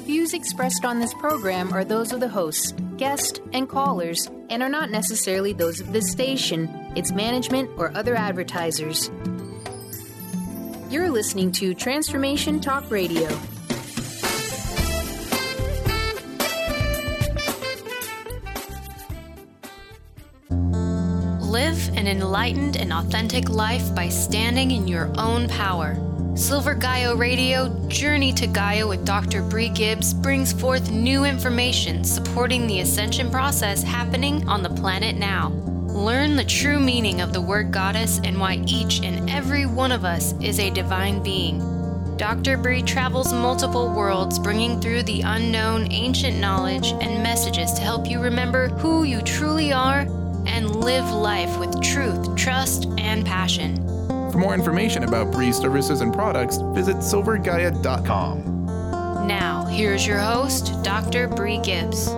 Views expressed on this program are those of the hosts, guests, and callers, and are not necessarily those of this station, its management, or other advertisers. You're listening to Transformation Talk Radio. Live an enlightened and authentic life by standing in your own power. Silver Gaia Radio, Journey to Gaia with Dr. Bree Gibbs brings forth new information supporting the ascension process happening on the planet now. Learn the true meaning of the word goddess and why each and every one of us is a divine being. Dr. Bree travels multiple worlds, bringing through the unknown ancient knowledge and messages to help you remember who you truly are and live life with truth, trust, and passion. For more information about Bree's services and products, visit silvergaia.com. Now, here's your host, Dr. Bree Gibbs.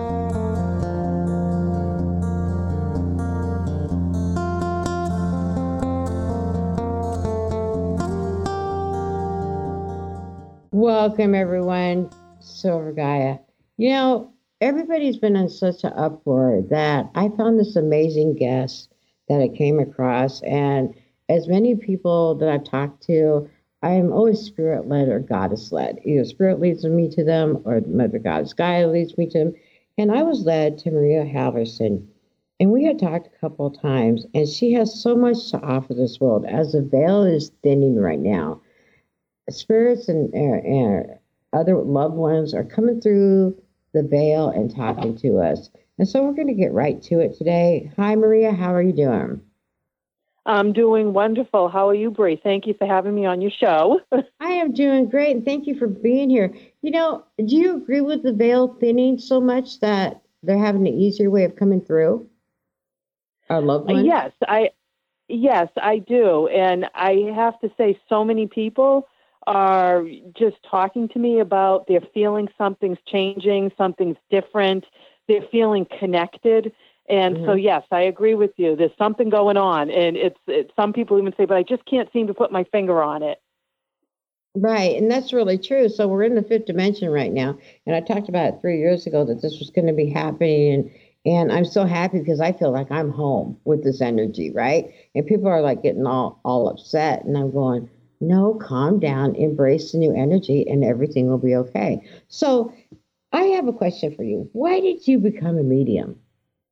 Welcome, everyone, Silver Gaia. You know, everybody's been in such an uproar that I found this amazing guest that I came across, and as many people that I've talked to, I'm always spirit-led or goddess-led. Either spirit leads me to them or Mother Goddess Gaia leads me to them. And I was led to Maria Halverson. And we had talked a couple of times, and she has so much to offer this world as the veil is thinning right now. Spirits and other loved ones are coming through the veil and talking to us. And so we're going to get right to it today. Hi, Maria. How are you doing? I'm doing wonderful. How are you, Bree? Thank you for having me on your show. I am doing great, and thank you for being here. You know, do you agree with the veil thinning so much that they're having an easier way of coming through our loved ones? Yes, I do. And I have to say, so many people are just talking to me about they're feeling something's changing, something's different. They're feeling connected. And so, yes, I agree with you. There's something going on. And it's some people even say, but I just can't seem to put my finger on it. Right. And that's really true. So we're in the fifth dimension right now. And I talked about it 3 years ago that this was going to be happening. And I'm so happy because I feel like I'm home with this energy, right? And people are like getting all upset. And I'm going, no, calm down, embrace the new energy, and everything will be okay. So I have a question for you. Why did you become a medium?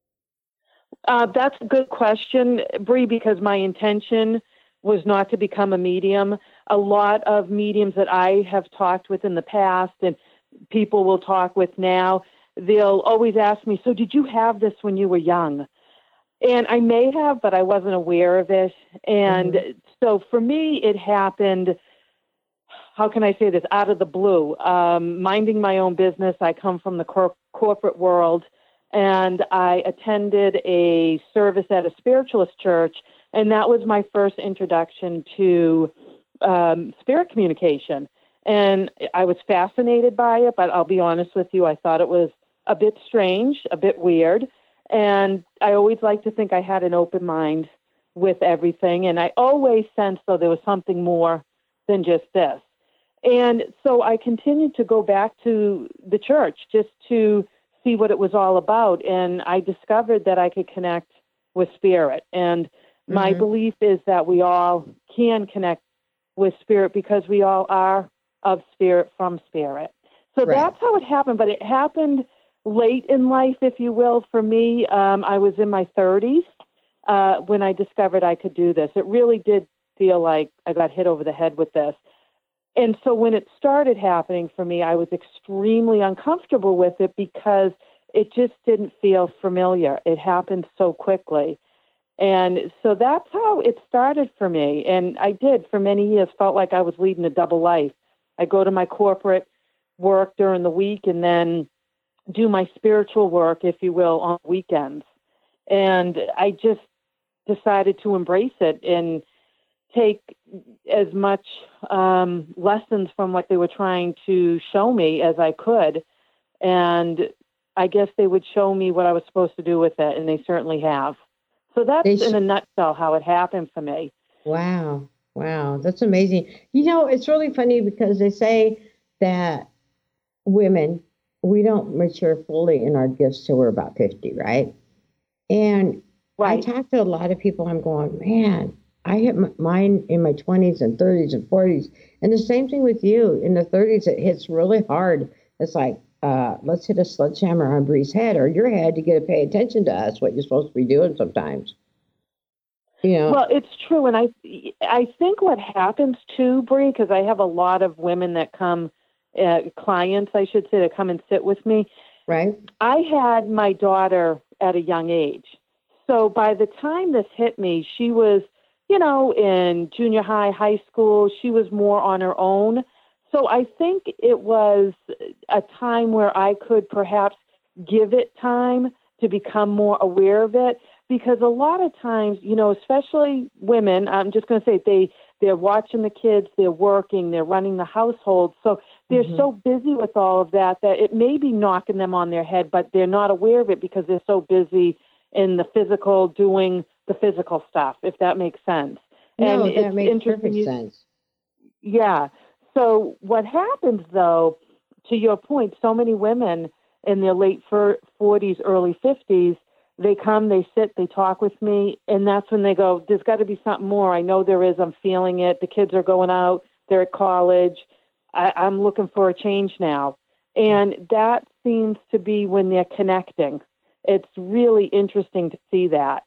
That's a good question, Bree, because my intention was not to become a medium. A lot of mediums that I have talked with in the past and people will talk with now, they'll always ask me, so did you have this when you were young? And I may have, but I wasn't aware of it. And so for me, it happened, how can I say this, out of the blue. Minding my own business, I come from the corporate world. And I attended a service at a spiritualist church, and that was my first introduction to spirit communication. And I was fascinated by it, but I'll be honest with you, I thought it was a bit strange, a bit weird. And I always like to think I had an open mind with everything. And I always sensed, though, there was something more than just this. And so I continued to go back to the church just to see what it was all about. And I discovered that I could connect with spirit. And my belief is that we all can connect with spirit because we all are of spirit from spirit. So that's how it happened. But it happened late in life, if you will, for me. I was in my 30s when I discovered I could do this. It really did feel like I got hit over the head with this. And so when it started happening for me, I was extremely uncomfortable with it because it just didn't feel familiar. It happened so quickly. And so that's how it started for me. And I did, for many years, felt like I was leading a double life. I go to my corporate work during the week and then do my spiritual work, if you will, on weekends. And I just decided to embrace it and take as much lessons from what they were trying to show me as I could. And I guess they would show me what I was supposed to do with it, and they certainly have. So that's in a nutshell how it happened for me. Wow. That's amazing. You know, it's really funny because they say that women we don't mature fully in our gifts till we're about 50, right? And I Right. talk to a lot of people, I'm going, man, I hit mine in my 20s and 30s and 40s. And the same thing with you. In the 30s, it hits really hard. It's like, let's hit a sledgehammer on Bree's head or your head to get to pay attention to us, what you're supposed to be doing sometimes. Well, it's true. And I think what happens too, Bree, because I have a lot of women that come, clients, I should say, that come and sit with me. Right. I had my daughter at a young age. So by the time this hit me, she was, in junior high, high school. She was more on her own. So I think it was a time where I could perhaps give it time to become more aware of it. Because a lot of times, especially women, I'm just going to say they're watching the kids, they're working, they're running the household. So they're so busy with all of that it may be knocking them on their head, but they're not aware of it because they're so busy in the physical, doing the physical stuff, if that makes sense. No, and that makes perfect sense. Yeah. So what happens, though, to your point, so many women in their late 40s, early 50s, they come, they sit, they talk with me, and that's when they go, there's got to be something more. I know there is. I'm feeling it. The kids are going out. They're at college. I'm looking for a change now. And that seems to be when they're connecting. It's really interesting to see that.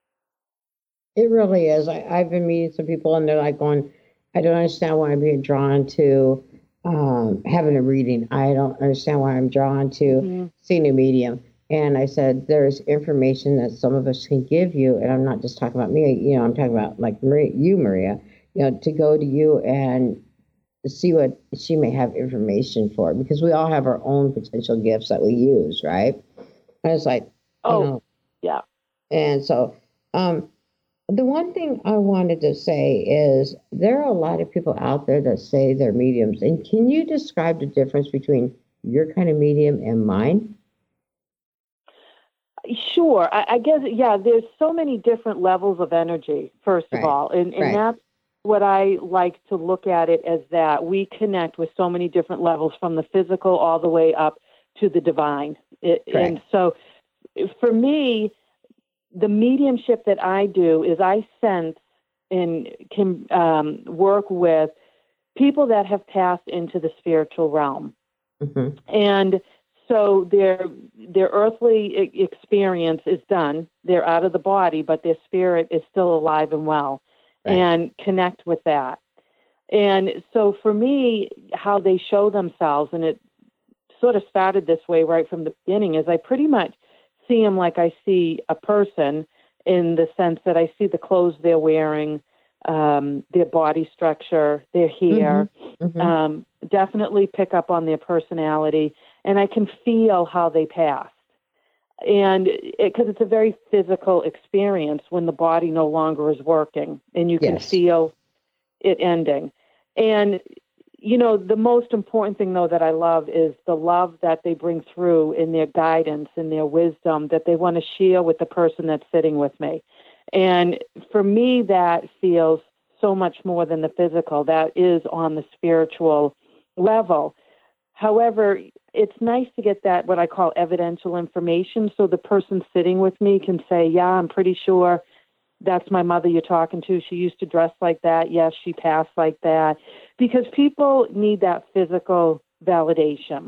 It really is. I've been meeting some people, and they're like going, I don't understand why I'm being drawn to having a reading. I don't understand why I'm drawn to seeing a medium. And I said, there's information that some of us can give you. And I'm not just talking about me, I'm talking about like Maria, to go to you and see what she may have information for, because we all have our own potential gifts that we use, right? And it's like, yeah. And so the one thing I wanted to say is there are a lot of people out there that say they're mediums. And can you describe the difference between your kind of medium and mine? Sure. I guess, there's so many different levels of energy, first of all. And that's what I like to look at it as, that we connect with so many different levels, from the physical all the way up to the divine. And so for me, the mediumship that I do is I sense and can work with people that have passed into the spiritual realm. And so their earthly experience is done. They're out of the body, but their spirit is still alive and well, and connect with that. And so for me, how they show themselves, and it sort of started this way right from the beginning, is I pretty much see them like I see a person, in the sense that I see the clothes they're wearing, their body structure, their hair, definitely pick up on their personality, and I can feel how they passed. And because it's a very physical experience when the body no longer is working, and you can feel it ending. And, the most important thing, though, that I love is the love that they bring through in their guidance and their wisdom that they want to share with the person that's sitting with me. And for me, that feels so much more than the physical. That is on the spiritual level. However, it's nice to get that, what I call evidential information, so the person sitting with me can say, yeah, I'm pretty sure that's my mother you're talking to. She used to dress like that. Yes, she passed like that. Because people need that physical validation.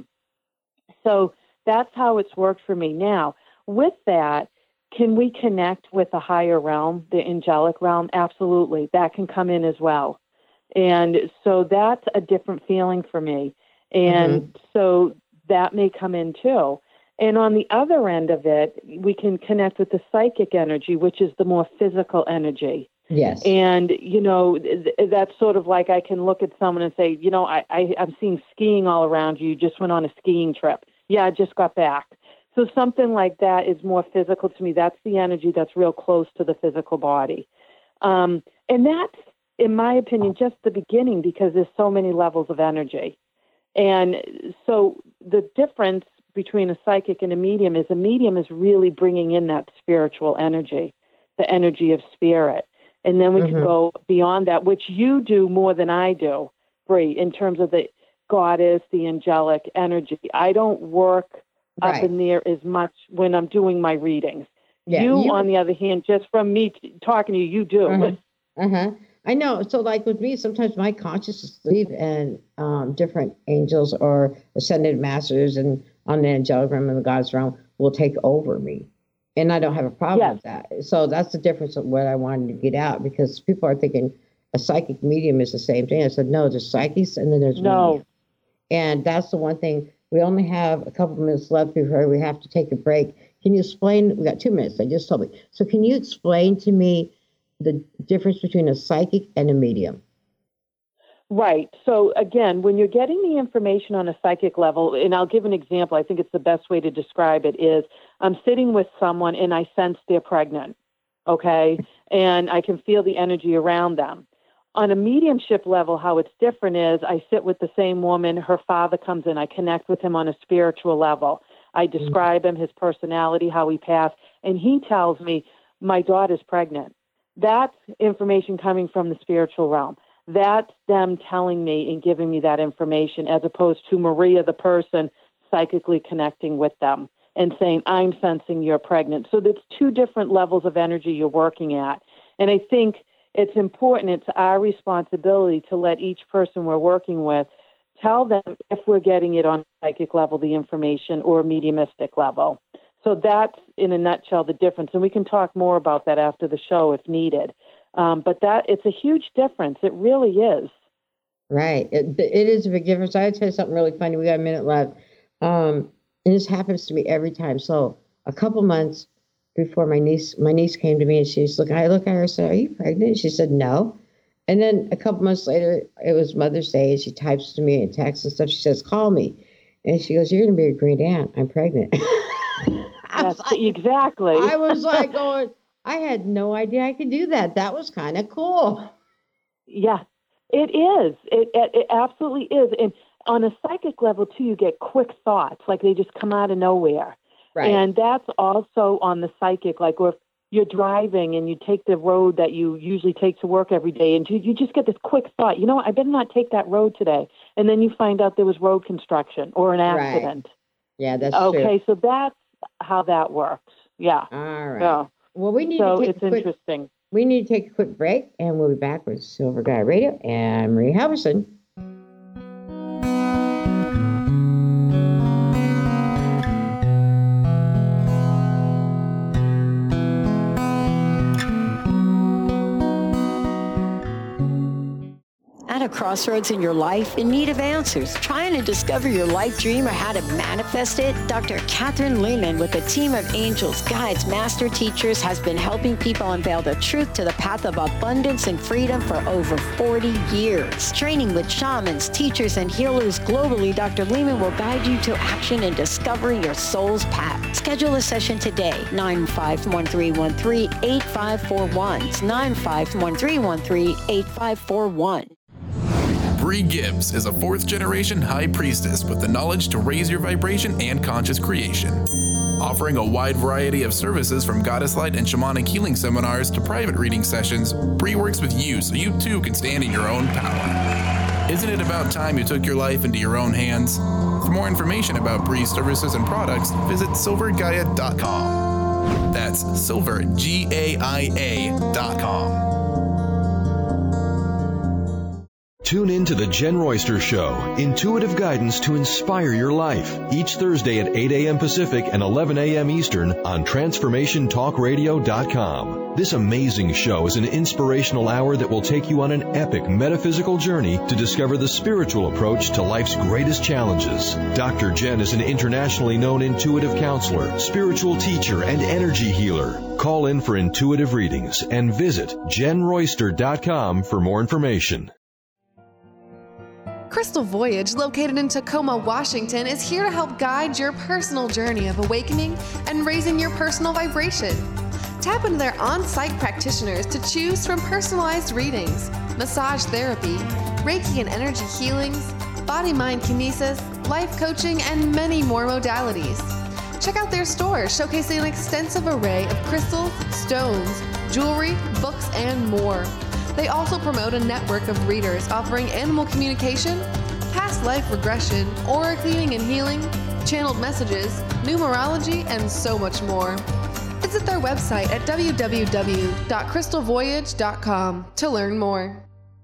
So that's how it's worked for me. Now, with that, can we connect with the higher realm, the angelic realm? Absolutely. That can come in as well. And so that's a different feeling for me. And so that may come in too. And on the other end of it, we can connect with the psychic energy, which is the more physical energy. Yes. And, that's sort of like I can look at someone and say, I'm seeing skiing all around you. You just went on a skiing trip. Yeah, I just got back. So something like that is more physical to me. That's the energy that's real close to the physical body. And that's, in my opinion, just the beginning, because there's so many levels of energy. And so the difference between a psychic and a medium is really bringing in that spiritual energy, the energy of spirit. And then we can go beyond that, which you do more than I do, Bree, in terms of the goddess, the angelic energy. I don't work up in there as much when I'm doing my readings. Yeah, you, on the other hand, just from me talking to you, you do. I know. So like with me, sometimes my consciousness leave and different angels or ascended masters and on the angelic realm and the God's realm will take over me. And I don't have a problem with that. So that's the difference of what I wanted to get out, because people are thinking a psychic medium is the same thing. I said, no, there's psychics and then there's medium. And that's the one thing. We only have a couple minutes left before we have to take a break. Can you explain? We got 2 minutes. They just told me. So can you explain to me the difference between a psychic and a medium? Right. So again, when you're getting the information on a psychic level, and I'll give an example, I think it's the best way to describe it is I'm sitting with someone and I sense they're pregnant, okay? And I can feel the energy around them. On a mediumship level, how it's different is I sit with the same woman, her father comes in, I connect with him on a spiritual level. I describe him, his personality, how he passed, and he tells me, my daughter's pregnant. That's information coming from the spiritual realm. That's them telling me and giving me that information, as opposed to Maria, the person, psychically connecting with them and saying, I'm sensing you're pregnant. So there's 2 different levels of energy you're working at. And I think it's important, it's our responsibility to let each person we're working with tell them if we're getting it on a psychic level, the information, or a mediumistic level. So that's, in a nutshell, the difference. And we can talk more about that after the show if needed. But it's a huge difference. It really is. Right. It is a big difference. I'll tell you something really funny. We got a minute left. And this happens to me every time. So a couple months before my niece came to me and she's like, I look at her and said, are you pregnant? She said, no. And then a couple months later, it was Mother's Day, and she types to me in text and stuff. She says, call me. And she goes, you're going to be a great aunt. I'm pregnant. Exactly. I was like going, I had no idea I could do that. That was kind of cool. Yeah, it is. It absolutely is. And on a psychic level, too, you get quick thoughts, like they just come out of nowhere. Right. And that's also on the psychic, like if you're driving and you take the road that you usually take to work every day, and you just get this quick thought, I better not take that road today. And then you find out there was road construction or an accident. Right. Yeah, that's true. Okay, so that's how that works. Yeah. All right. Yeah. Well, we need to take interesting. We need to take a quick break, and we'll be back with Silver Gaia Radio and Marie Halverson. At a crossroads in your life, in need of answers, trying to discover your life dream or how to manifest it, Dr. Catherine Lehman, with a team of angels, guides, master teachers, has been helping people unveil the truth to the path of abundance and freedom for over 40 years. Training with shamans, teachers, and healers globally, Dr. Lehman will guide you to action and discovering your soul's path. Schedule a session today, 951-313-8541. It's 951-313-8541. Bree Gibbs is a 4th-generation high priestess with the knowledge to raise your vibration and conscious creation. Offering a wide variety of services from goddess light and shamanic healing seminars to private reading sessions, Bree works with you so you too can stand in your own power. Isn't it about time you took your life into your own hands? For more information about Bree's services and products, visit silvergaia.com. That's silvergaia.com. Tune in to the Jen Royster Show, intuitive guidance to inspire your life, each Thursday at 8 a.m. Pacific and 11 a.m. Eastern on TransformationTalkRadio.com. This amazing show is an inspirational hour that will take you on an epic metaphysical journey to discover the spiritual approach to life's greatest challenges. Dr. Jen is an internationally known intuitive counselor, spiritual teacher, and energy healer. Call in for intuitive readings and visit JenRoyster.com for more information. Crystal Voyage, located in Tacoma, Washington, is here to help guide your personal journey of awakening and raising your personal vibration. Tap into their on-site practitioners to choose from personalized readings, massage therapy, Reiki and energy healings, body-mind kinesis, life coaching, and many more modalities. Check out their store, showcasing an extensive array of crystals, stones, jewelry, books, and more. They also promote a network of readers offering animal communication, past life regression, aura cleaning and healing, channeled messages, numerology, and so much more. Visit their website at www.crystalvoyage.com to learn more.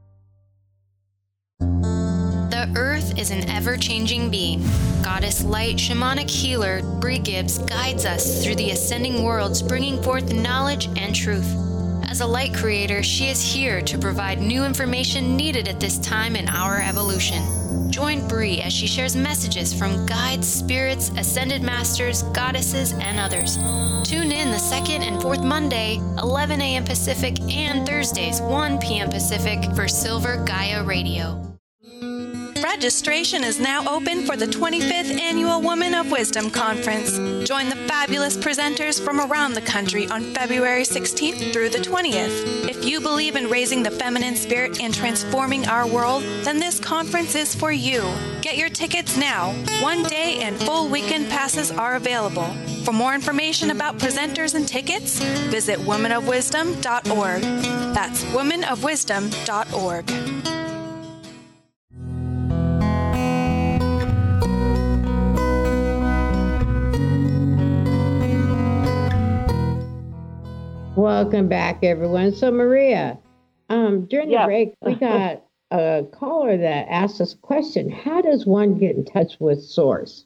The Earth is an ever-changing being. Goddess Light Shamanic Healer Bree Gibbs guides us through the ascending worlds, bringing forth knowledge and truth. As a light creator, she is here to provide new information needed at this time in our evolution. Join Bree as she shares messages from guides, spirits, ascended masters, goddesses, and others. Tune in the second and fourth Monday, 11 a.m. Pacific, and Thursdays, 1 p.m. Pacific for Silver Gaia Radio. Registration is now open for the 25th Annual Women of Wisdom Conference. Join the fabulous presenters from around the country on February 16th through the 20th. If you believe in raising the feminine spirit and transforming our world, then this conference is for you. Get your tickets now. One-day and full weekend passes are available. For more information about presenters and tickets, visit womenofwisdom.org. That's womenofwisdom.org. Welcome back, everyone. So, Maria, during the break, we got a caller that asked us a question. How does one get in touch with Source?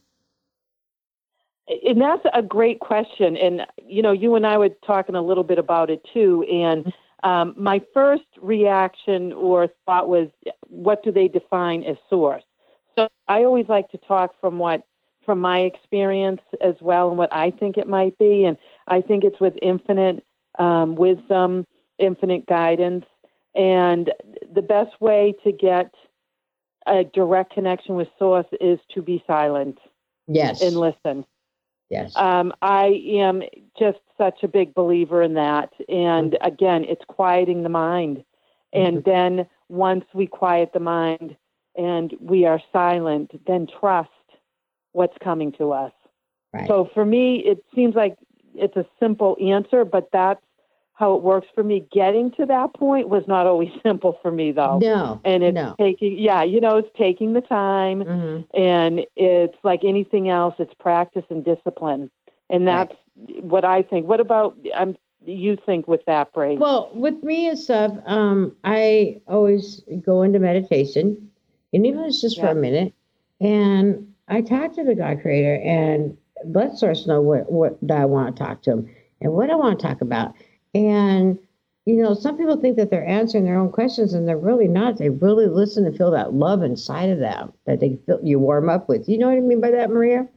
And that's a great question. And, you know, you and I were talking a little bit about it, too. And my first reaction or thought was, what do they define as Source? So I always like to talk from my experience as well and what I think it might be. And I think it's with infinite wisdom, infinite guidance. And the best way to get a direct connection with Source is to be silent. Yes. And listen. Yes. I am just such a big believer in that. And again, it's quieting the mind. And then once we quiet the mind and we are silent, then trust what's coming to us. Right. So for me, it seems like it's a simple answer, but that's how it works for me. Getting to that point was not always simple for me, though. No. And it's it's taking the time, and it's like anything else, it's practice and discipline. And that's what I think. What about you think with that, Bree? Well, with me and stuff, I always go into meditation, and even if it's just for a minute, and I talk to the God Creator and let Source know what I want to talk to him and what I want to talk about. And, you know, some people think that they're answering their own questions, and they're really not. They really listen and feel that love inside of them that they feel you warm up with. You know what I mean by that, Maria?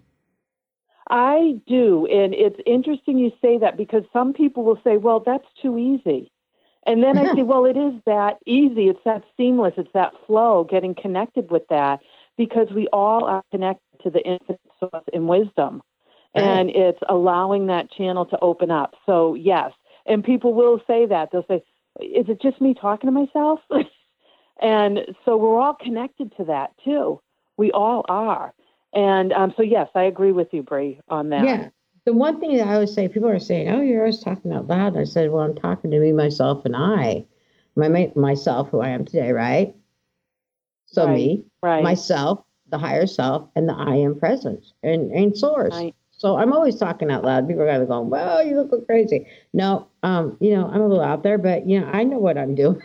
I do. And it's interesting you say that, because some people will say, well, that's too easy. And then I say, well, it is that easy. It's that seamless. It's that flow, getting connected with that, because we all are connected to the infinite source in wisdom. And it's allowing that channel to open up. So, yes. And people will say that. They'll say, is it just me talking to myself? And so we're all connected to that, too. We all are. And so, yes, I agree with you, Bree, on that. Yeah. The one thing that I always say, people are saying, oh, you're always talking out loud. And I said, well, I'm talking to me, myself, and I. Myself, who I am today, right? So me, myself, the higher self, and the I am presence, and Source. Right. So I'm always talking out loud. People are going to go, well, you look crazy. No, you know, I'm a little out there, but, you know, I know what I'm doing.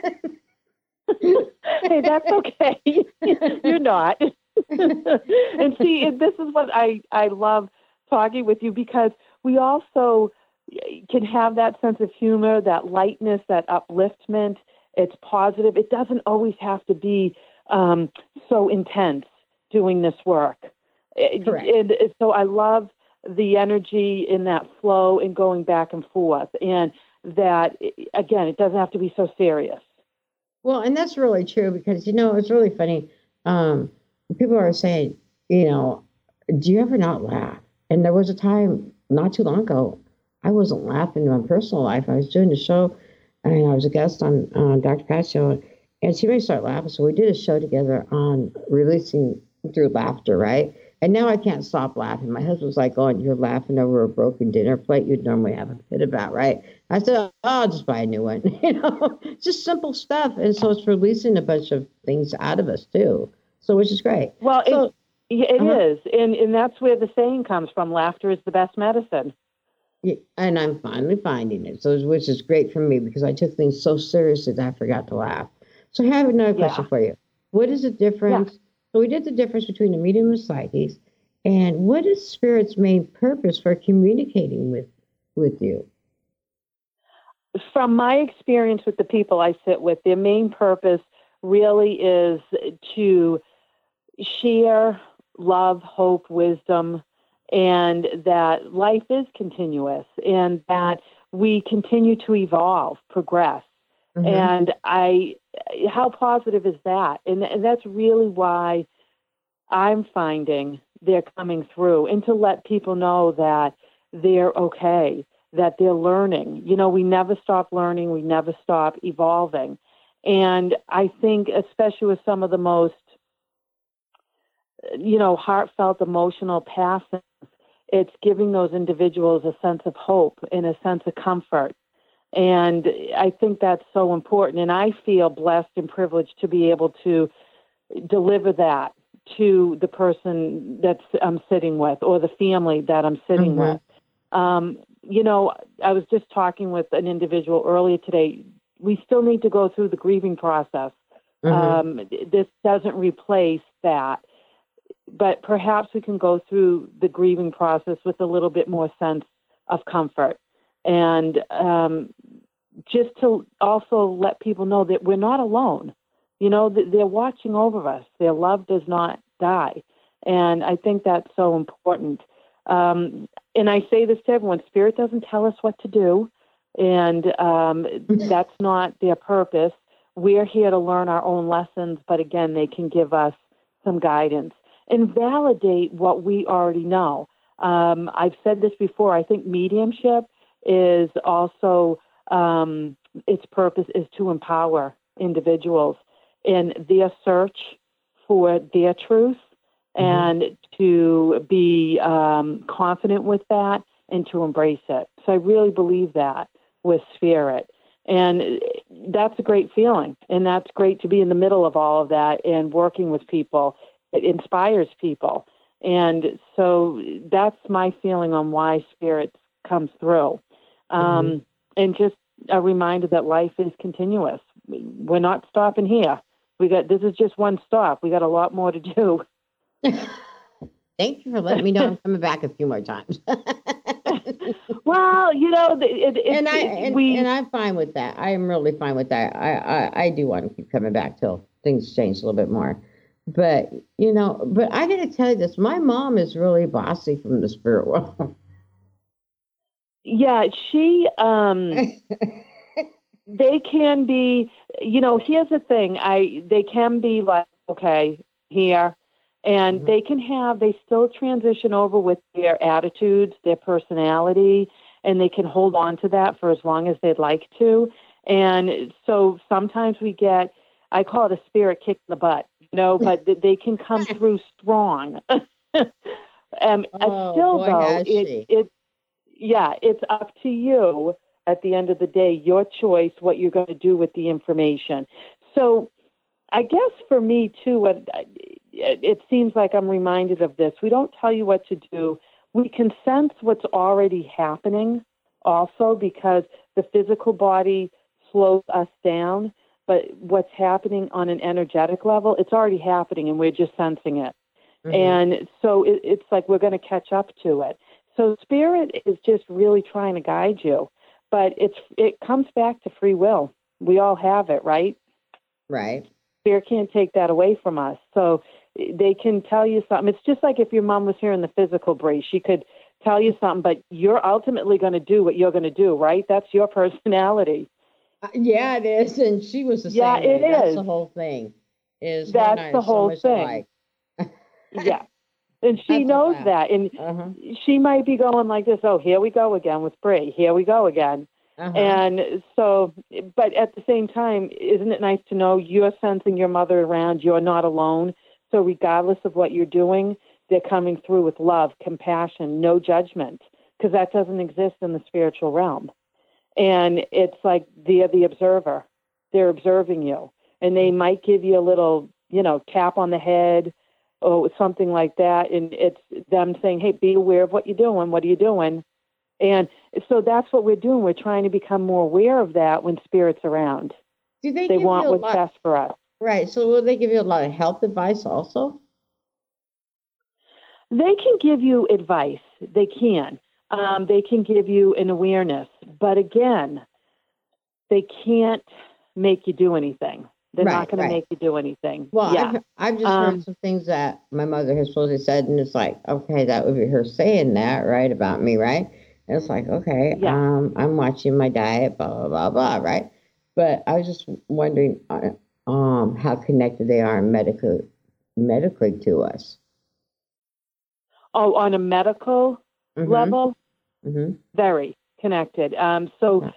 Hey, that's okay. You're not. And see, this is what I love talking with you, because we also can have that sense of humor, that lightness, that upliftment. It's positive. It doesn't always have to be so intense doing this work. Correct. And so I love the energy in that flow and going back and forth. And that, again, it doesn't have to be so serious. Well, and that's really true, because, you know, it's really funny. People are saying, you know, do you ever not laugh? And there was a time not too long ago, I wasn't laughing in my personal life. I was doing a show, and I was a guest on Dr. Pat's show, and she made me start laughing. So we did a show together on releasing through laughter, right? And now I can't stop laughing. My husband's like, oh, you're laughing over a broken dinner plate you'd normally have a fit about, right? I said, oh, I'll just buy a new one. You know, just simple stuff. And so it's releasing a bunch of things out of us, too. So, which is great. Well, it is. And that's where the saying comes from, laughter is the best medicine. Yeah, and I'm finally finding it, so which is great for me because I took things so seriously that I forgot to laugh. So I have another question for you. What is the difference? So we did the difference between the medium and psychics, and what is spirit's main purpose for communicating with you? From my experience with the people I sit with, their main purpose really is to share love, hope, wisdom, and that life is continuous and that we continue to evolve, progress. And how positive is that? And that's really why I'm finding they're coming through, and to let people know that they're okay, that they're learning. You know, we never stop learning. We never stop evolving. And I think especially with some of the most, heartfelt, emotional passings, it's giving those individuals a sense of hope and a sense of comfort. And I think that's so important. And I feel blessed and privileged to be able to deliver that to the person that I'm sitting with or the family that I'm sitting with. I was just talking with an individual earlier today. We still need to go through the grieving process. This doesn't replace that. But perhaps we can go through the grieving process with a little bit more sense of comfort. And just to also let people know that we're not alone. You know, they're watching over us. Their love does not die. And I think that's so important. And I say this to everyone, Spirit doesn't tell us what to do. And that's not their purpose. We're here to learn our own lessons. But again, they can give us some guidance and validate what we already know. I've said this before. I think mediumship is also, its purpose is to empower individuals in their search for their truth and to be confident with that and to embrace it. So I really believe that with spirit. And that's a great feeling. And that's great to be in the middle of all of that and working with people. It inspires people. And so that's my feeling on why spirit comes through. And just a reminder that life is continuous. We're not stopping here. This is just one stop. We got a lot more to do. Thank you for letting me know I'm coming back a few more times. Well, and I'm fine with that. I am really fine with that. I do want to keep coming back till things change a little bit more. But, but I got to tell you this, my mom is really bossy from the spirit world. Yeah, they can be, here's the thing. They can be like, okay, here, and they still transition over with their attitudes, their personality, and they can hold on to that for as long as they'd like to. And so sometimes we get, I call it a spirit kick in the butt, but they can come through strong. It's up to you at the end of the day, your choice, what you're going to do with the information. So I guess for me too, it seems like I'm reminded of this. We don't tell you what to do. We can sense what's already happening also because the physical body slows us down. But what's happening on an energetic level, it's already happening and we're just sensing it. And so it's like we're going to catch up to it. So spirit is just really trying to guide you. But it comes back to free will. We all have it, right? Right. Spirit can't take that away from us. So they can tell you something. It's just like if your mom was here in the physical, Bree, she could tell you something, but you're ultimately going to do what you're going to do, right? That's your personality. Yeah, it is. And she was the same way. It is. That's the whole thing. That's the whole thing. Yeah. And she knows that. And she might be going like this, oh, here we go again with Bree. Here we go again. And so, but at the same time, isn't it nice to know you're sensing your mother around, you're not alone. So regardless of what you're doing, they're coming through with love, compassion, no judgment, because that doesn't exist in the spiritual realm. And it's like they're the observer. They're observing you. And they might give you a little tap on the head or something like that. And it's them saying, hey, be aware of what you're doing. What are you doing? And so that's what we're doing. We're trying to become more aware of that when Spirit's around. Do they want what's best for us. Right. So will they give you a lot of health advice also? They can give you advice. They can. They can give you an awareness. But again, they can't make you do anything. They're not going to make you do anything. Well, yeah. I've just heard some things that my mother has supposedly said, and it's like, okay, that would be her saying that, right, about me, right? And it's like, okay, I'm watching my diet, blah, blah, blah, blah, right? But I was just wondering how connected they are medically to us. Oh, on a medical level? Mm-hmm. Very connected. And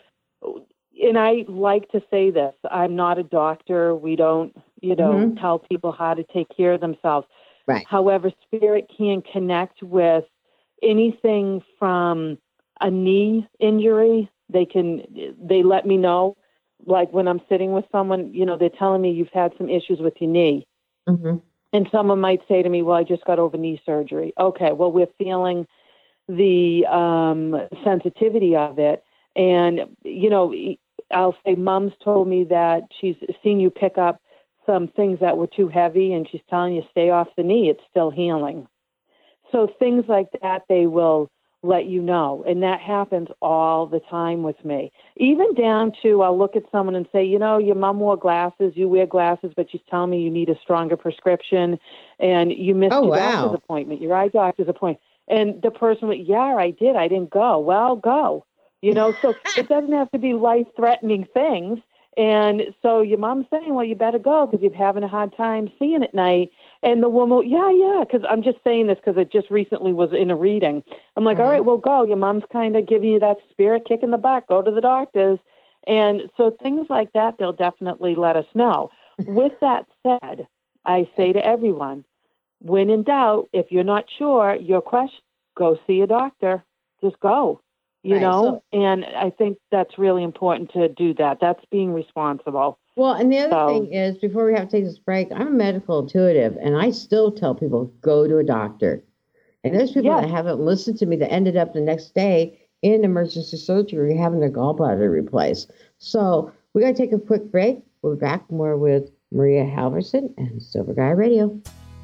I like to say this, I'm not a doctor. We don't, tell people how to take care of themselves. Right. However, Spirit can connect with anything from a knee injury. They let me know, like when I'm sitting with someone, they're telling me you've had some issues with your knee. Mm-hmm. And someone might say to me, well, I just got over knee surgery. Okay, well, we're feeling the sensitivity of it. And, I'll say Mom's told me that she's seen you pick up some things that were too heavy, and she's telling you stay off the knee. It's still healing. So things like that, they will let you know. And that happens all the time with me. Even down to I'll look at someone and say, your mom wore glasses, you wear glasses, but she's telling me you need a stronger prescription and you missed your doctor's appointment, your eye doctor's appointment. And the person went, yeah, I did. I didn't go. Well, go. So it doesn't have to be life-threatening things. And so your mom's saying, well, you better go because you're having a hard time seeing at night. And the woman, yeah, because I'm just saying this because it just recently was in a reading. I'm like, all right, well, go. Your mom's kind of giving you that spirit kick in the butt. Go to the doctors. And so things like that, they'll definitely let us know. With that said, I say to everyone, when in doubt, if you're not sure, your question, go see a doctor. Just go. And I think that's really important to do that. That's being responsible. Well, and the other thing is, before we have to take this break, I'm a medical intuitive, and I still tell people, go to a doctor. And there's people that haven't listened to me that ended up the next day in emergency surgery having their gallbladder replaced. So we got to take a quick break. We'll be back more with Maria Halverson and Silver Guy Radio.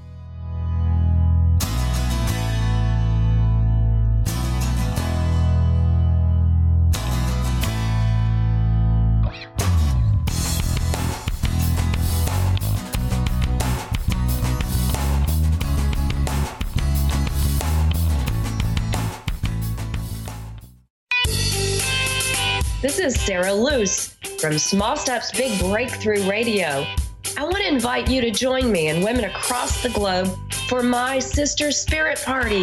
This is Sarah Luce from Small Steps Big Breakthrough Radio. I want to invite you to join me and women across the globe for my Sister Spirit Party,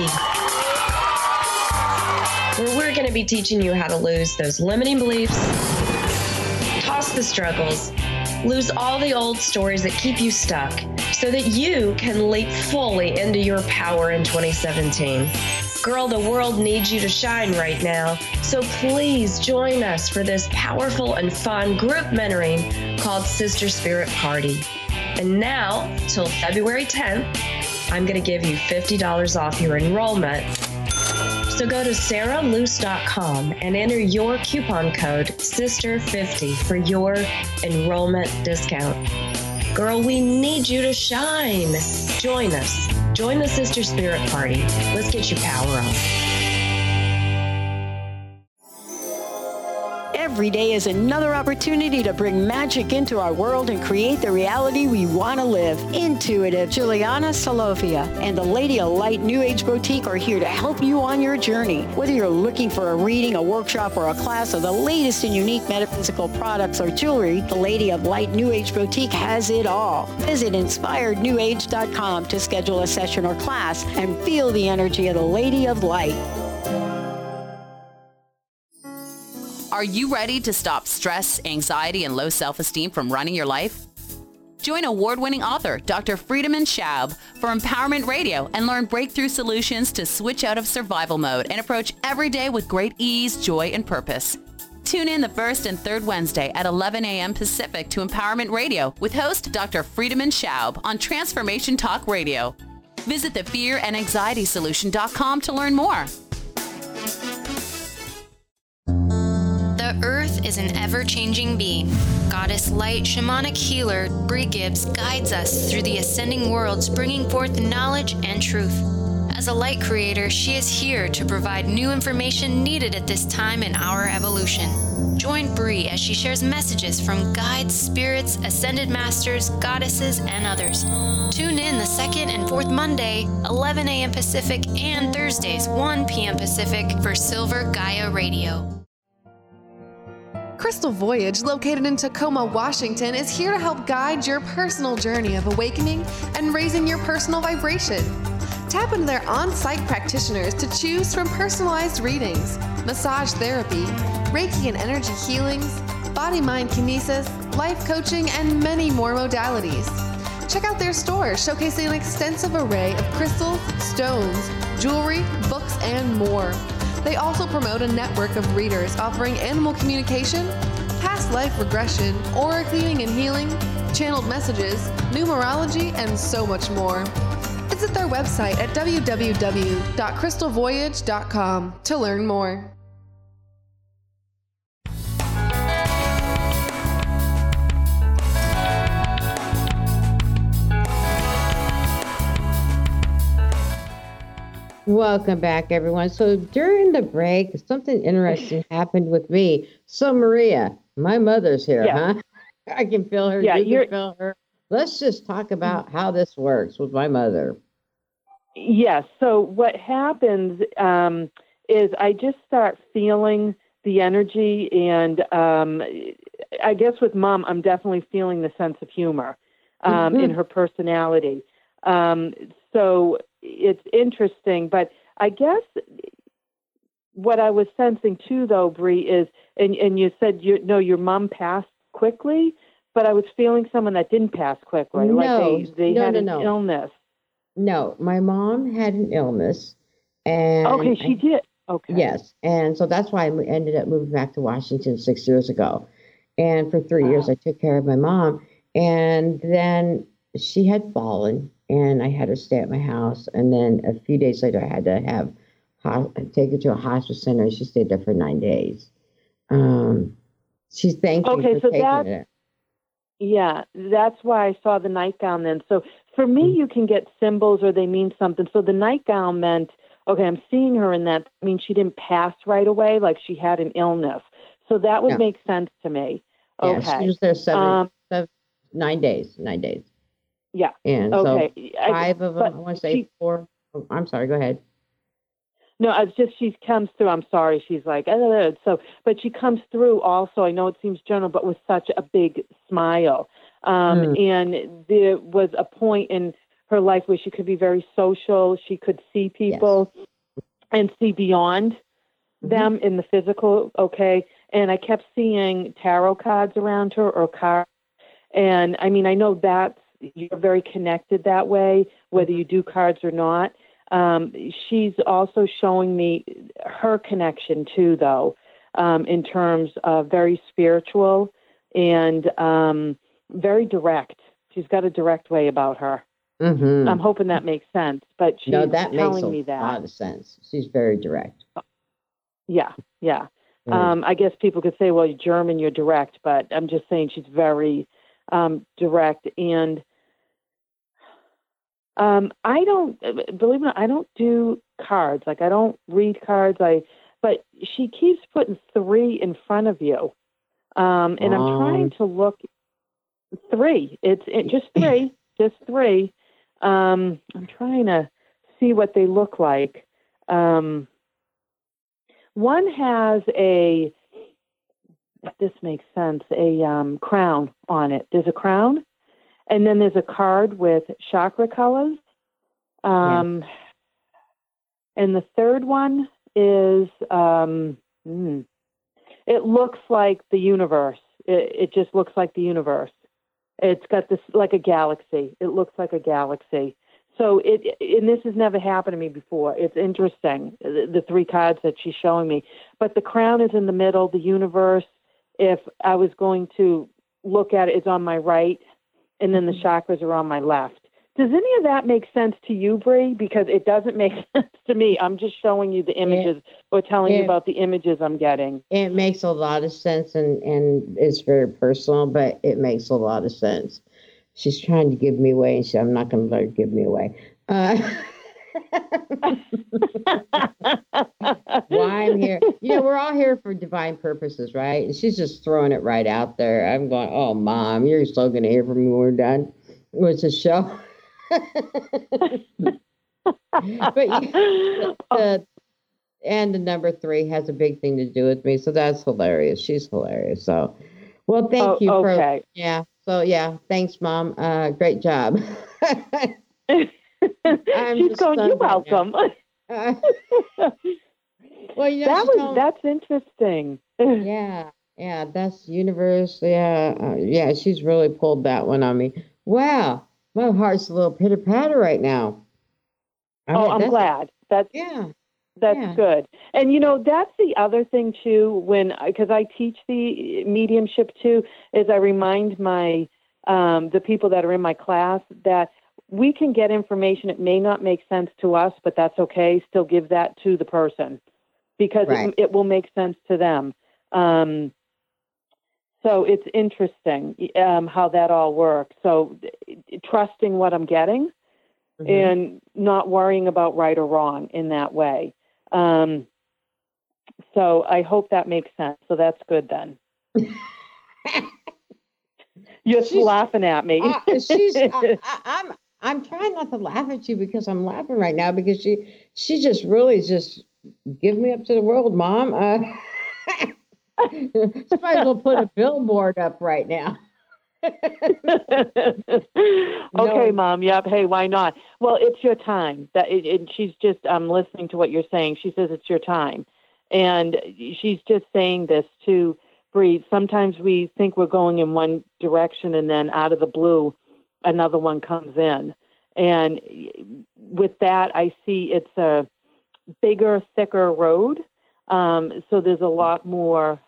where we're going to be teaching you how to lose those limiting beliefs, toss the struggles, lose all the old stories that keep you stuck so that you can leap fully into your power in 2017. Girl, the world needs you to shine right now. So please join us for this powerful and fun group mentoring called Sister Spirit Party. And now, till February 10th, I'm going to give you $50 off your enrollment. So go to sarahluce.com and enter your coupon code SISTER50 for your enrollment discount. Girl, we need you to shine. Join us. Join the Sister Spirit Party. Let's get your power on. Every day is another opportunity to bring magic into our world and create the reality we want to live. Intuitive Juliana Salovia and the Lady of Light New Age Boutique are here to help you on your journey. Whether you're looking for a reading, a workshop, or a class of the latest and unique metaphysical products or jewelry, the Lady of Light New Age Boutique has it all. Visit inspirednewage.com to schedule a session or class and feel the energy of the Lady of Light. Are you ready to stop stress, anxiety, and low self-esteem from running your life? Join award-winning author Dr. Friedemann Schaub for Empowerment Radio and learn breakthrough solutions to switch out of survival mode and approach every day with great ease, joy, and purpose. Tune in the first and third Wednesday at 11 a.m. Pacific to Empowerment Radio with host Dr. Friedemann Schaub on Transformation Talk Radio. Visit thefearandanxietysolution.com to learn more. The Earth is an ever-changing being. Goddess Light shamanic healer Bree Gibbs guides us through the ascending worlds, bringing forth knowledge and truth. As a light creator, she is here to provide new information needed at this time in our evolution. Join Bree as she shares messages from guides, spirits, ascended masters, goddesses, and others. Tune in the second and fourth Monday, 11 a.m. Pacific, and Thursdays, 1 p.m. Pacific for Silver Gaia Radio. Crystal Voyage, located in Tacoma, Washington, is here to help guide your personal journey of awakening and raising your personal vibration. Tap into their on-site practitioners to choose from personalized readings, massage therapy, Reiki and energy healings, body-mind kinesis, life coaching, and many more modalities. Check out their store, showcasing an extensive array of crystals, stones, jewelry, books, and more. They also promote a network of readers offering animal communication, past life regression, aura cleaning and healing, channeled messages, numerology, and so much more. Visit their website at www.crystalvoyage.com to learn more. Welcome back, everyone. So during the break, something interesting happened with me. So Maria, my mother's here, huh? I can feel her. Yeah, you can feel her. Let's just talk about how this works with my mother. Yes. So what happens is I just start feeling the energy, and I guess with Mom, I'm definitely feeling the sense of humor in her personality. So it's interesting, but I guess what I was sensing too, though, Bree, is, and you said your mom passed quickly, but I was feeling someone that didn't pass quickly, like they had an illness. No, my mom had an illness, and okay, she did. Okay, yes, and so that's why I ended up moving back to Washington 6 years ago, and for 3 years I took care of my mom, and then she had fallen. And I had her stay at my house. And then a few days later, I had to take her to a hospice center. And she stayed there for 9 days. She's thankful for taking it. Yeah, that's why I saw the nightgown then. So for me, you can get symbols or they mean something. So the nightgown meant, okay, I'm seeing her in that. I mean, she didn't pass right away, like she had an illness. So that would make sense to me. Okay. Yeah, she was there 9 days. 9 days. Yeah. And so 5 of them, I want to say 4. Oh, I'm sorry. Go ahead. No, it's just she comes through. I'm sorry. She's like, but she comes through also. I know it seems general, but with such a big smile. And there was a point in her life where she could be very social. She could see people and see beyond them in the physical. Okay. And I kept seeing tarot cards around her or cards. And I mean, I know that's, you're very connected that way, whether you do cards or not. She's also showing me her connection too, though, in terms of very spiritual and very direct. She's got a direct way about her. Mm-hmm. I'm hoping that makes sense, but she's telling me that. A lot of sense. She's very direct. Yeah. I guess people could say, well, you're German, you're direct, but I'm just saying she's very direct. And I don't, believe it or not, I don't do cards. Like, I don't read cards. But she keeps putting 3 in front of you. And I'm trying to look 3. It's just 3, just 3. I'm trying to see what they look like. One has if this makes sense, a crown on it. There's a crown. And then there's a card with chakra colors. And the third one is, it looks like the universe. It just looks like the universe. It's got this, like a galaxy. It looks like a galaxy. So and this has never happened to me before. It's interesting, the 3 cards that she's showing me. But the crown is in the middle. The universe, if I was going to look at it, is on my right, and then the chakras are on my left. Does any of that make sense to you, Bree? Because it doesn't make sense to me. I'm just showing you the images or telling you about the images I'm getting. It makes a lot of sense, and it's very personal, but it makes a lot of sense. She's trying to give me away, and I'm not going to let her give me away. Why I'm here. We're all here for divine purposes, right? And she's just throwing it right out there. I'm going, oh, Mom, you're still going to hear from me when we're done with the show. But and the number 3 has a big thing to do with me, so that's hilarious. She's hilarious. So, well, thank you for So thanks, Mom. Great job. She's going. You're welcome. Well, that's interesting. Yeah, that's universe. Yeah, she's really pulled that one on me. Wow. My heart's a little pitter-patter right now. I'm glad. That's good. And, that's the other thing, too, because I teach the mediumship, too, is I remind the people that are in my class that we can get information. It may not make sense to us, but that's okay. Still give that to the person because it will make sense to them. So it's interesting how that all works. So trusting what I'm getting and not worrying about right or wrong in that way. So I hope that makes sense. So that's good then. You're laughing at me. I'm trying not to laugh at you because I'm laughing right now because she just really just give me up to the world, Mom. Might as well put a billboard up right now. Okay, Mom. Yep. Hey, why not? Well, it's your time. She's just. I'm listening to what you're saying. She says it's your time, and she's just saying this to Bree. Sometimes we think we're going in one direction, and then out of the blue, another one comes in. And with that, I see it's a bigger, thicker road. So there's a lot more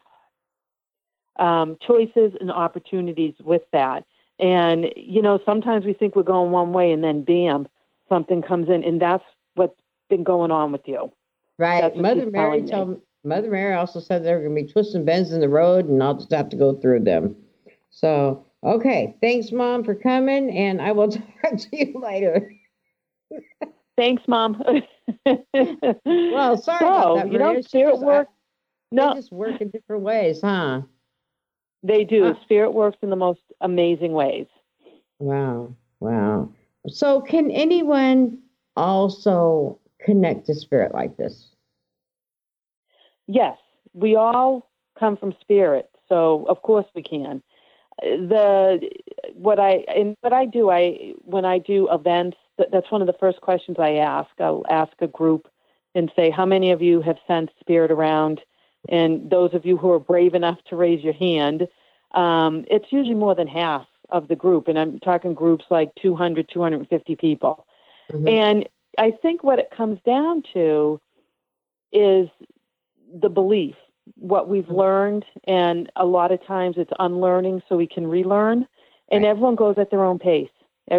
choices and opportunities with that. And, sometimes we think we're going one way and then bam, something comes in. And that's what's been going on with you. Right. Mother Mary also said there were going to be twists and bends in the road and I'll just have to go through them. So, okay. Thanks, Mom, for coming. And I will talk to you later. Thanks, Mom. Well, sorry about that, spirit work. They just work in different ways, huh? They do. Spirit works in the most amazing ways. Wow. So can anyone also connect to spirit like this? Yes. We all come from spirit. So of course we can. When I do events, that's one of the first questions I ask. I'll ask a group and say, how many of you have sensed spirit around? And those of you who are brave enough to raise your hand, it's usually more than half of the group. And I'm talking groups like 200, 250 people. And I think what it comes down to is the belief, what we've learned. And a lot of times it's unlearning so we can relearn. And everyone goes at their own pace.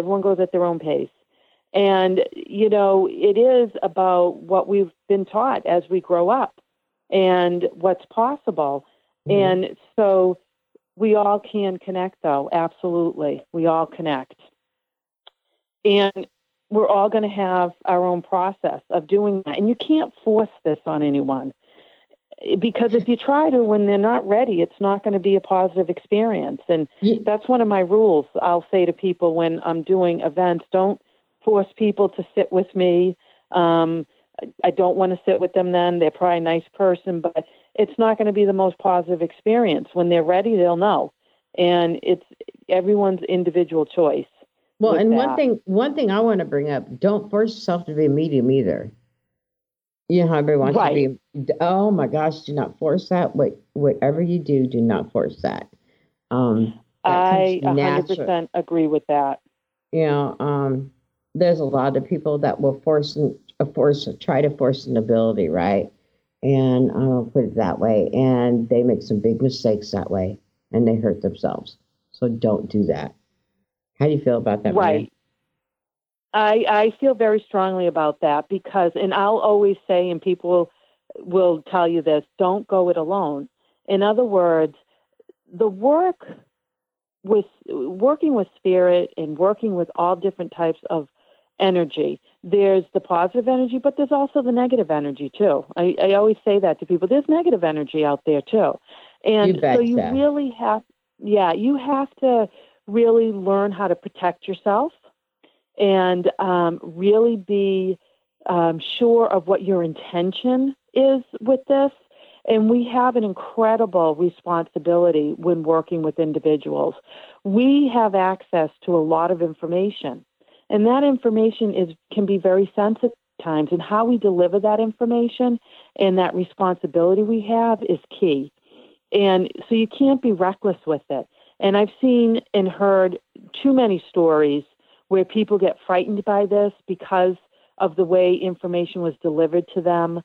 And, it is about what we've been taught as we grow up and what's possible. And so we all can connect, though. Absolutely. We all connect. And we're all going to have our own process of doing that. And you can't force this on anyone. Because if you try to when they're not ready, it's not going to be a positive experience. And that's one of my rules. I'll say to people when I'm doing events, don't force people to sit with me. I don't want to sit with them then. They're probably a nice person, but it's not going to be the most positive experience. When they're ready, they'll know. And it's everyone's individual choice. Well, and one thing I want to bring up, don't force yourself to be a medium either. You know how everyone wants to be, oh my gosh, do not force that. Whatever you do not force that. I 100% agree with that. there's a lot of people that will try to force an ability, right? And I'll put it that way. And they make some big mistakes that way, and they hurt themselves. So don't do that. How do you feel about that? Right. I feel very strongly about that because, and I'll always say, and people will tell you this, don't go it alone. In other words, the working with spirit and working with all different types of energy, there's the positive energy, but there's also the negative energy too. I always say that to people. There's negative energy out there too. And so you really have, you have to really learn how to protect yourself and really be sure of what your intention is with this. And we have an incredible responsibility when working with individuals. We have access to a lot of information, and that information can be very sensitive at times, and how we deliver that information and that responsibility we have is key. And so you can't be reckless with it. And I've seen and heard too many stories where people get frightened by this because of the way information was delivered to them.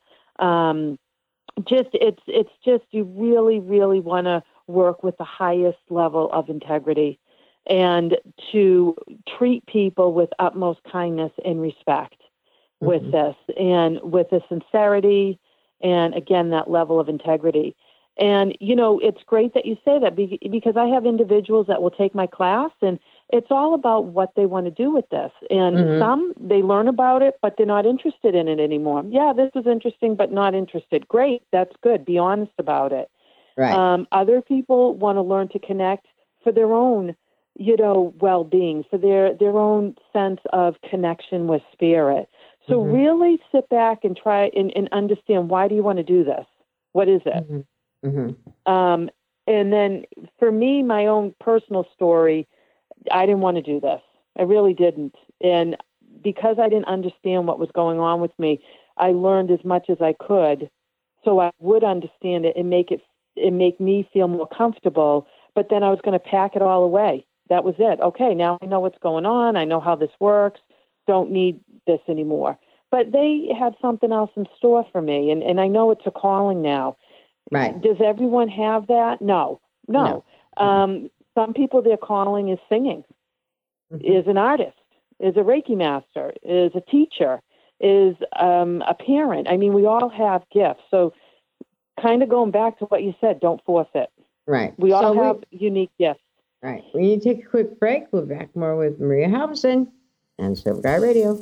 It's just you really, really want to work with the highest level of integrity and to treat people with utmost kindness and respect with this, and with the sincerity, and again, that level of integrity. And, it's great that you say that because I have individuals that will take my class, and it's all about what they want to do with this. And some, they learn about it, but they're not interested in it anymore. Yeah, this is interesting, but not interested. Great. That's good. Be honest about it. Right. Other people want to learn to connect for their own, well-being, for their own sense of connection with spirit. So really sit back and try and understand, why do you want to do this? What is it? And then for me, my own personal story, I didn't want to do this. I really didn't. And because I didn't understand what was going on with me, I learned as much as I could so I would understand it and make me feel more comfortable. But then I was going to pack it all away. That was it. Okay, now I know what's going on. I know how this works. Don't need this anymore. But they had something else in store for me. And I know it's a calling now. Right. Does everyone have that? No. Some people, their calling is singing, is an artist, is a Reiki master, is a teacher, is a parent. I mean, we all have gifts. So kind of going back to what you said, don't force it. Right. We all have unique gifts. Right. We need to take a quick break. We'll be back more with Maria Halverson and Silver Guy Radio.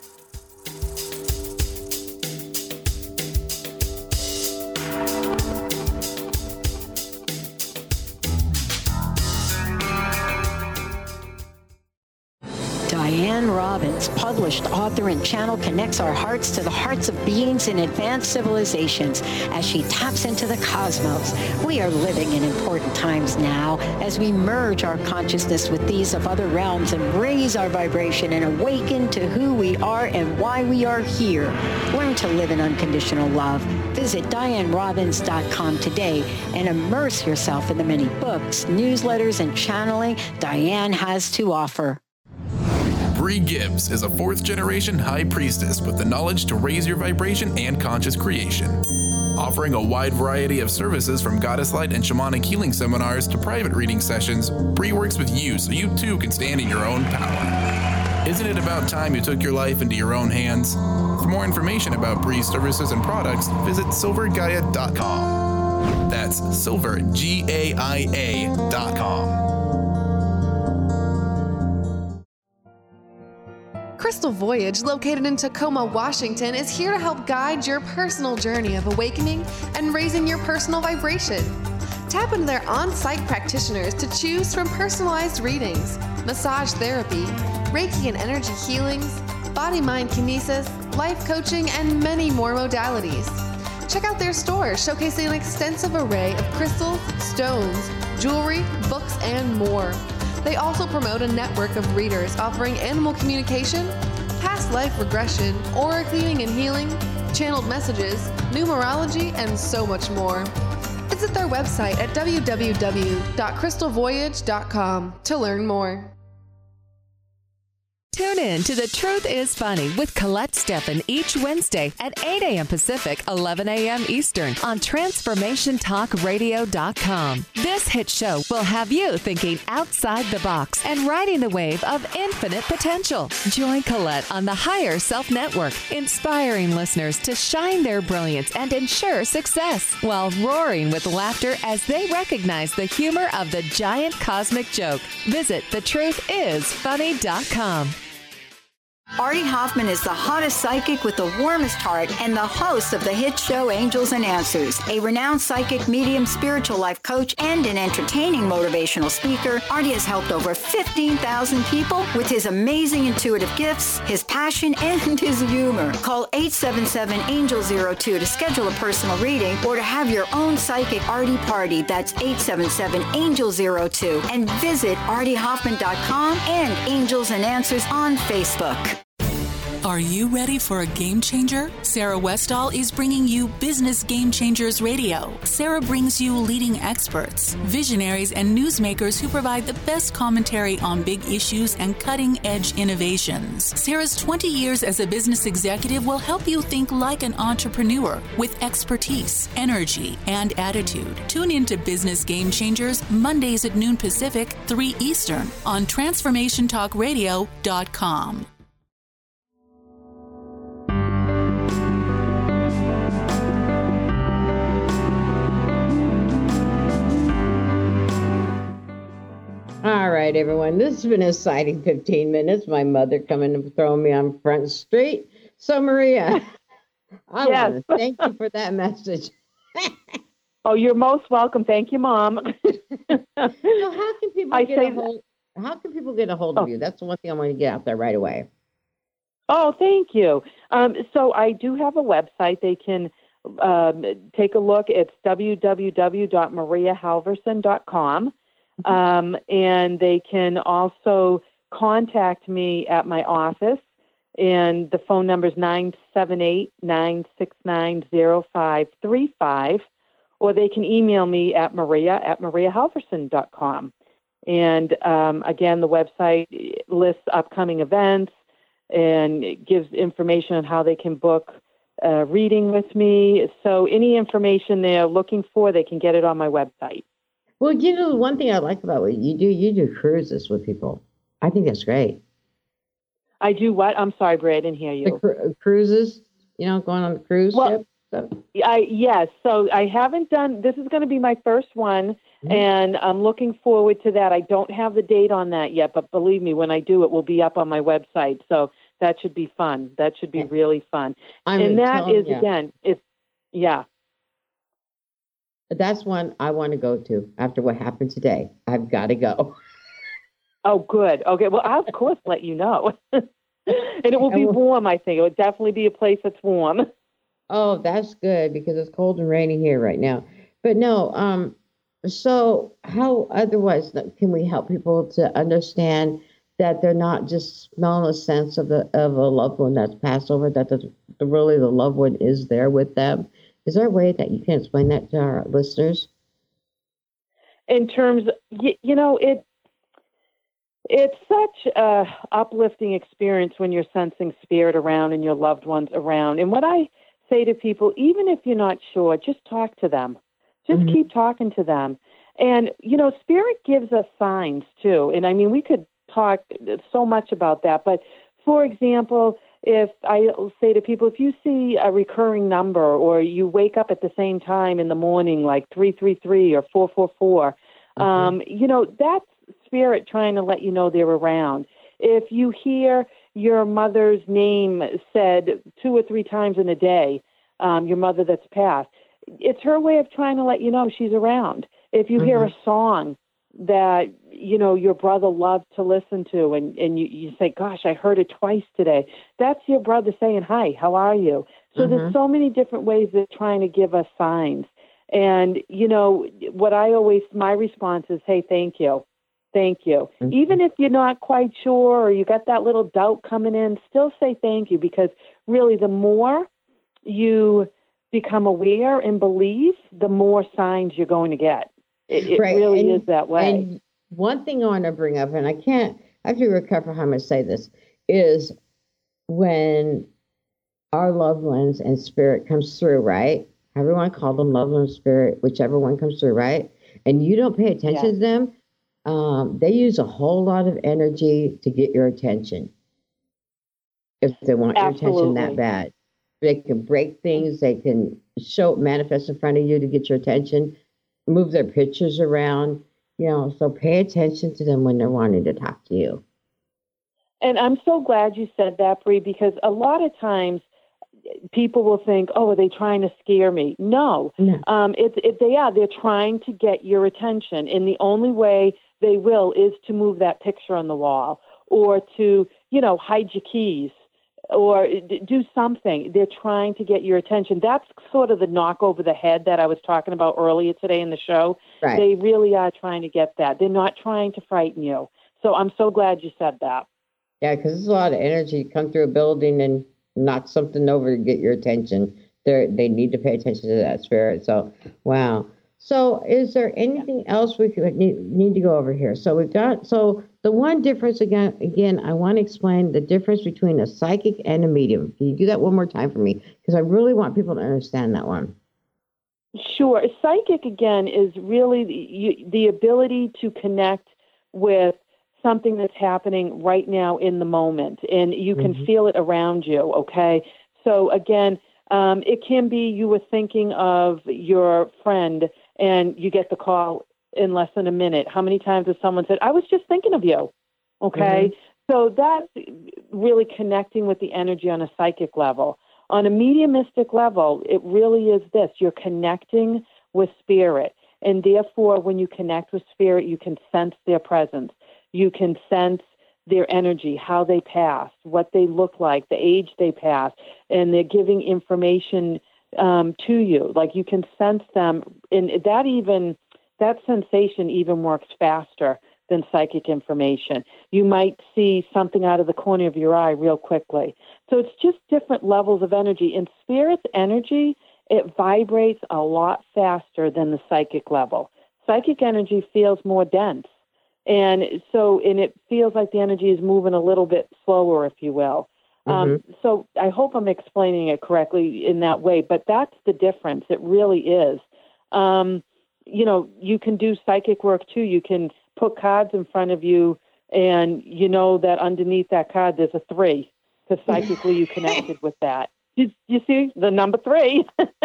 Diane Robbins, published author and channel, connects our hearts to the hearts of beings in advanced civilizations as she taps into the cosmos. We are living in important times now as we merge our consciousness with these of other realms and raise our vibration and awaken to who we are and why we are here. Learn to live in unconditional love. Visit DianeRobbins.com today and immerse yourself in the many books, newsletters, and channeling Diane has to offer. Bree Gibbs is a fourth-generation high priestess with the knowledge to raise your vibration and conscious creation. Offering a wide variety of services from goddess light and shamanic healing seminars to private reading sessions, Bree works with you so you too can stand in your own power. Isn't it about time you took your life into your own hands? For more information about Bree's services and products, visit silvergaia.com. That's silvergaia.com. Crystal Voyage, located in Tacoma, Washington, is here to help guide your personal journey of awakening and raising your personal vibration. Tap into their on-site practitioners to choose from personalized readings, massage therapy, Reiki and energy healings, body-mind kinesis, life coaching, and many more modalities. Check out their store, showcasing an extensive array of crystals, stones, jewelry, books, and more. They also promote a network of readers offering animal communication, past life regression, aura cleaning and healing, channeled messages, numerology, and so much more. Visit their website at www.crystalvoyage.com to learn more. Tune in to The Truth is Funny with Colette Steffen each Wednesday at 8 a.m. Pacific, 11 a.m. Eastern on TransformationTalkRadio.com. This hit show will have you thinking outside the box and riding the wave of infinite potential. Join Colette on the Higher Self Network, inspiring listeners to shine their brilliance and ensure success while roaring with laughter as they recognize the humor of the giant cosmic joke. Visit thetruthисfunny.com. Artie Hoffman is the hottest psychic with the warmest heart and the host of the hit show Angels and Answers. A renowned psychic, medium, spiritual life coach, and an entertaining motivational speaker, Artie has helped over 15,000 people with his amazing intuitive gifts, his passion, and his humor. Call 877-ANGEL-02 to schedule a personal reading or to have your own psychic Artie party. That's 877-ANGEL-02. And visit ArtieHoffman.com and Angels and Answers on Facebook. Are you ready for a game changer? Sarah Westall is bringing you Business Game Changers Radio. Sarah brings you leading experts, visionaries, and newsmakers who provide the best commentary on big issues and cutting-edge innovations. Sarah's 20 years as a business executive will help you think like an entrepreneur with expertise, energy, and attitude. Tune into Business Game Changers Mondays at noon Pacific, 3 Eastern on TransformationTalkRadio.com. All right, everyone. This has been an exciting 15 minutes. My mother coming and throwing me on Front Street. So, Maria, I want to thank you for that message. Oh, you're most welcome. Thank you, Mom. So how can people get a hold of you? That's the one thing I want to get out there right away. Oh, thank you. So I do have a website. They can take a look. It's www.mariahalverson.com. And they can also contact me at my office, and the phone number is 978-969-0535, or they can email me at mariahalverson.com. And again, the website lists upcoming events and gives information on how they can book reading with me. So any information they're looking for, they can get it on my website. Well, you know, the one thing I like about what you do cruises with people. I think that's great. I do what? I'm sorry, Bray, I didn't hear you. The cruises, you know, going on the cruise ship. So. Yes. So I haven't done, this is going to be my first one, and I'm looking forward to that. I don't have the date on that yet, but believe me, when I do, it will be up on my website. So that should be fun. That should be really fun. That's one I want to go to after what happened today. I've got to go. Oh, good. Okay. Well, I'll, of course, let you know. And it will be warm, I think. It will definitely be a place that's warm. Oh, that's good because it's cold and rainy here right now. But no, so how otherwise can we help people to understand that they're not just smelling a sense of a loved one that's passed over, that really the loved one is there with them? Is there a way that you can explain that to our listeners? In terms, you know, it's such a uplifting experience when you're sensing spirit around and your loved ones around. And what I say to people, even if you're not sure, just talk to them. Just keep talking to them. And, you know, spirit gives us signs too. And I mean, we could talk so much about that. But for example, if I say to people, if you see a recurring number or you wake up at the same time in the morning, like 333 or 444, you know, that's spirit trying to let you know they're around. If you hear your mother's name said 2 or 3 times in a day, your mother that's passed, it's her way of trying to let you know she's around. If you hear a song that, you know, your brother loved to listen to and you say, gosh, I heard it twice today, that's your brother saying, hi, how are you? So there's so many different ways they're trying to give us signs. And, you know, my response is, hey, thank you. Thank you. Even if you're not quite sure or you got that little doubt coming in, still say thank you, because really the more you become aware and believe, the more signs you're going to get. It really is that way. And one thing I want to bring up, and I have to be careful how I'm going to say this. is when our loved ones and spirit comes through, right? Everyone call them loved ones, spirit, whichever one comes through, right? And you don't pay attention to them. They use a whole lot of energy to get your attention. If they want your attention that bad, they can break things. They can manifest in front of you to get your attention, move their pictures around, so pay attention to them when they're wanting to talk to you. And I'm so glad you said that, Bree, because a lot of times people will think, oh, are they trying to scare me? No. They're trying to get your attention. And the only way they will is to move that picture on the wall or to, hide your keys or do something. They're trying to get your attention. That's sort of the knock over the head that I was talking about earlier today in the show. Right. They really are trying to get that. They're not trying to frighten you. So I'm so glad you said that. Yeah, because there's a lot of energy to come through a building and knock something over to get your attention. They need to pay attention to that spirit. So, wow. So is there anything else we could need to go over here? So the one difference, again, I want to explain the difference between a psychic and a medium. Can you do that one more time for me? Because I really want people to understand that one. Sure. A psychic, again, is really the ability to connect with something that's happening right now in the moment, and you can feel it around you, okay? So, again, it can be you were thinking of your friend, and you get the call in less than a minute. How many times has someone said, I was just thinking of you, okay? So that's really connecting with the energy on a psychic level. On a mediumistic level, it really is this. You're connecting with spirit, and therefore, when you connect with spirit, you can sense their presence. You can sense their energy, how they passed, what they look like, the age they passed, and they're giving information to you. Like you can sense them, and that sensation even works faster than psychic information. You might see something out of the corner of your eye real quickly. So it's just different levels of energy. And spirit's energy, it vibrates a lot faster than the psychic level. Psychic energy feels more dense. And it feels like the energy is moving a little bit slower, if you will. So I hope I'm explaining it correctly in that way, but that's the difference. It really is. You can do psychic work too. You can put cards in front of you and you know that underneath that card there's a 3 because psychically you connected with that. You see the number 3.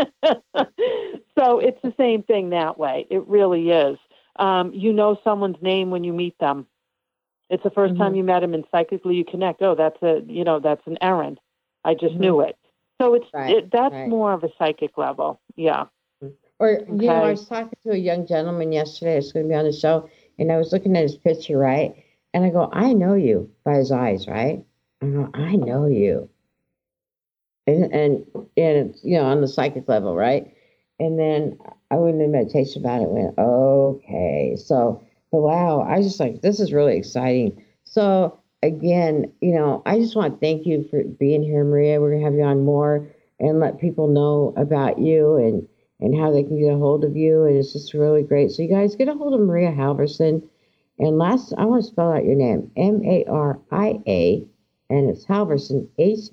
So it's the same thing that way. It really is. You know someone's name when you meet them. It's the first time you met them, and psychically you connect. Oh, that's an Aaron. I just knew it. So that's more of a psychic level. Yeah. Or, I was talking to a young gentleman yesterday. It's going to be on the show, and I was looking at his picture, right? And I go, I know you by his eyes, right? I go, I know you. And it's, on the psychic level, right? And then I went in meditation about it and went, okay. So, but wow, I was just like, this is really exciting. So again, I just want to thank you for being here, Maria. We're going to have you on more and let people know about you and how they can get a hold of you. And it's just really great. So you guys get a hold of Maria Halvorsen. And I want to spell out your name, Maria, and it's Halvorsen,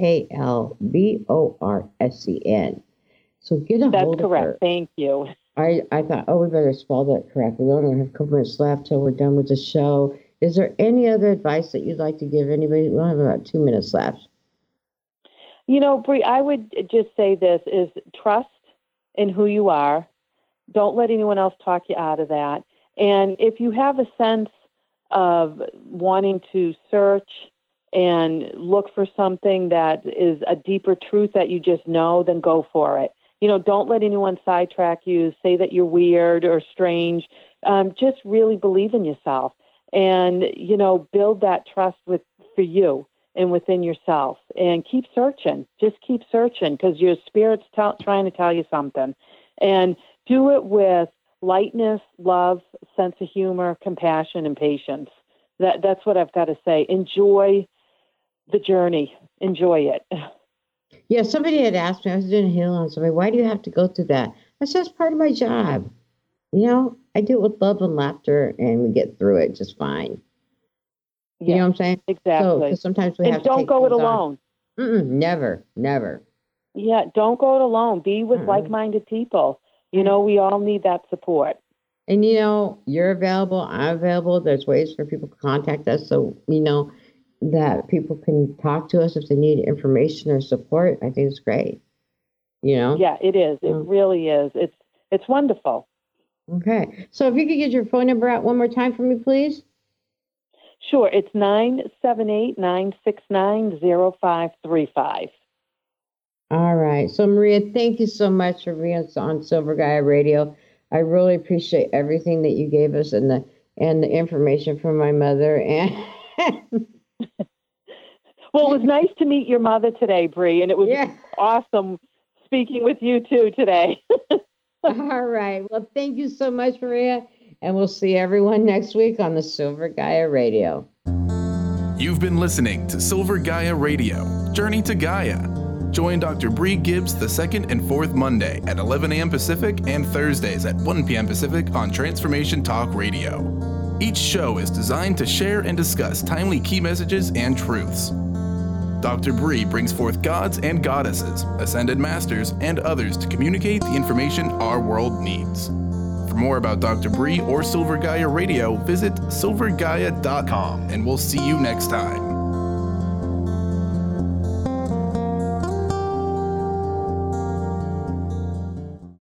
Halvorsen. So get a hold of her. That's correct. Thank you. I thought, we better spell that correctly. We only have a couple minutes left till we're done with the show. Is there any other advice that you'd like to give anybody? We only have about 2 minutes left. Bree, I would just say this is trust in who you are. Don't let anyone else talk you out of that. And if you have a sense of wanting to search and look for something that is a deeper truth that you just know, then go for it. Don't let anyone sidetrack you, say that you're weird or strange. Just really believe in yourself and, build that trust for you and within yourself and keep searching. Just keep searching because your spirit's trying to tell you something. And do it with lightness, love, sense of humor, compassion, and patience. That's what I've got to say. Enjoy the journey. Enjoy it. Yeah, somebody had asked me, I was doing a healing on somebody, why do you have to go through that? I said, it's part of my job. I do it with love and laughter, and we get through it just fine. You know what I'm saying? Exactly. So sometimes we have to don't take go it things alone. Never. Yeah, don't go it alone. Be with like-minded people. You know, we all need that support. And, you know, you're available. I'm available. There's ways for people to contact us. So, you know, that people can talk to us if they need information or support. I think it's great. You know? Yeah, it is. It really is. It's wonderful. Okay. So if you could get your phone number out one more time for me, please. Sure. It's 978-969-0535. All right. So, Maria, thank you so much for being on Silver Gaia Radio. I really appreciate everything that you gave us and the information from my mother. And well, it was nice to meet your mother today, Bree, and it was awesome speaking with you too today. All right. Well, thank you so much, Maria, and we'll see everyone next week on the Silver Gaia Radio. You've been listening to Silver Gaia Radio, Journey to Gaia. Join Dr. Bree Gibbs the second and fourth Monday at 11 a.m. Pacific and Thursdays at 1 p.m. Pacific on Transformation Talk Radio. Each show is designed to share and discuss timely key messages and truths. Dr. Bree brings forth gods and goddesses, ascended masters, and others to communicate the information our world needs. For more about Dr. Bree or Silver Gaia Radio, visit silvergaia.com, and we'll see you next time.